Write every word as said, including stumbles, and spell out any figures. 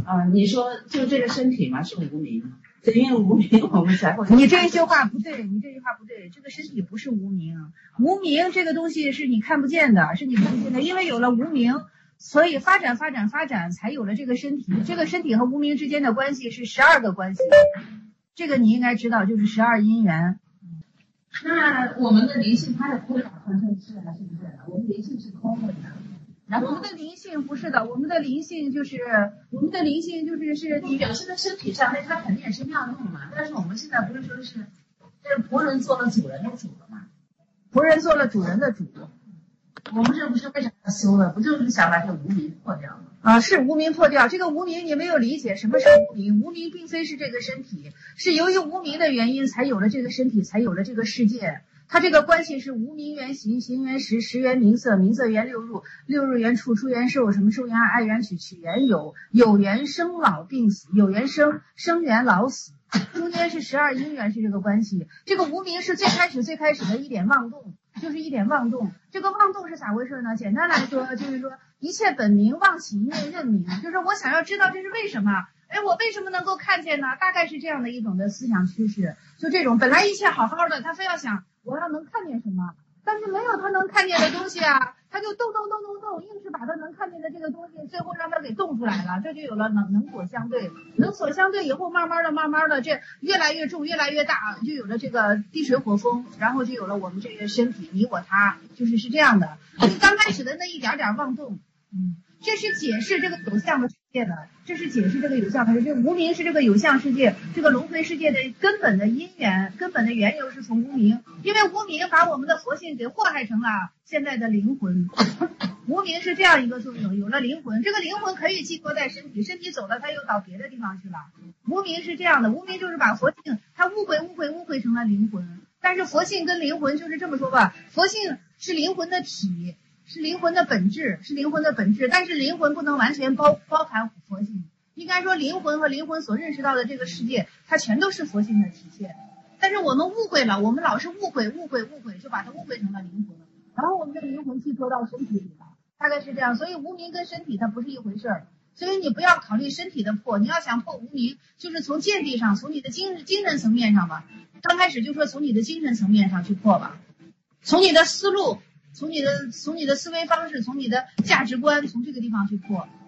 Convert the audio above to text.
啊、呃，你说就这个身体嘛是无名，因为无名我们才会。 你这句话不对，你这句话不对，这个身体不是无名，无名这个东西是你看不见的，是你看不见的，因为有了无名，所以发展发展发展才有了这个身体，这个身体和无名之间的关系是十二个关系，这个你应该知道，就是十二因缘。 那我们的灵性它的推导传承是还是不是？我们灵性是空的。 然后我们的灵性不是的，我们的灵性就是我们的灵性就是是你表现在身体上，那它肯定也是妙用嘛。但是我们现在不是说是这仆人做了主人的主了嘛？ 仆人做了主人的主。 我们这不是为啥要修了？不就是想把这无名破掉吗？ 啊，是无名破掉。这个无名你没有理解什么是无名，无名并非是这个身体，是由于无名的原因才有了这个身体，才有了这个世界。它这个关系是无名缘行，行缘识，识缘名色，名色缘六入，六入缘处，处缘受，什么受缘爱缘取，取缘有，有缘生老病死，有缘生，生缘老死，中间是十二因缘是这个关系。这个无名是最开始最开始的一点妄动，就是一点妄动。这个妄动是咋回事呢？简单来说就是说一切本名妄起一念认名，就是我想要知道这是为什么。哎，我为什么能够看见呢？大概是这样的一种的思想趋势，就这种本来一切好好的，他非要想我要能看见什么，但是没有他能看见的东西啊，他就动动动动动，硬是把他能看见的这个东西，最后让他给动出来了，这就有了能能所相对，能所相对以后，慢慢的、慢慢的，这越来越重、越来越大，就有了这个地水火风，然后就有了我们这个身体，你我他，就是是这样的。就刚开始的那一点点妄动，嗯。这是解释这个有相的世界的，这是解释这个有相的世界。这无名是这个有相世界，这个轮回世界的根本的因缘，根本的缘由是从无名，因为无名把我们的佛性给祸害成了现在的灵魂。无名是这样一个作用，有了灵魂，这个灵魂可以寄托在身体，身体走了，它又到别的地方去了。无名是这样的，无名就是把佛性，它误会误会误会成了灵魂。但是佛性跟灵魂就是这么说吧，佛性是灵魂的体。是灵魂的本质，是灵魂的本质，但是灵魂不能完全包包含佛性。应该说，灵魂和灵魂所认识到的这个世界，它全都是佛性的体现。但是我们误会了，我们老是误会、误会、误会，就把它误会成了灵魂，然后我们的灵魂寄托到身体里了，大概是这样。所以无名跟身体它不是一回事儿，所以你不要考虑身体的破，你要想破无名，就是从见地上，从你的精精神层面上吧。刚开始就说从你的精神层面上去破吧，从你的思路。从你的从你的思维方式，从你的价值观，从这个地方去破。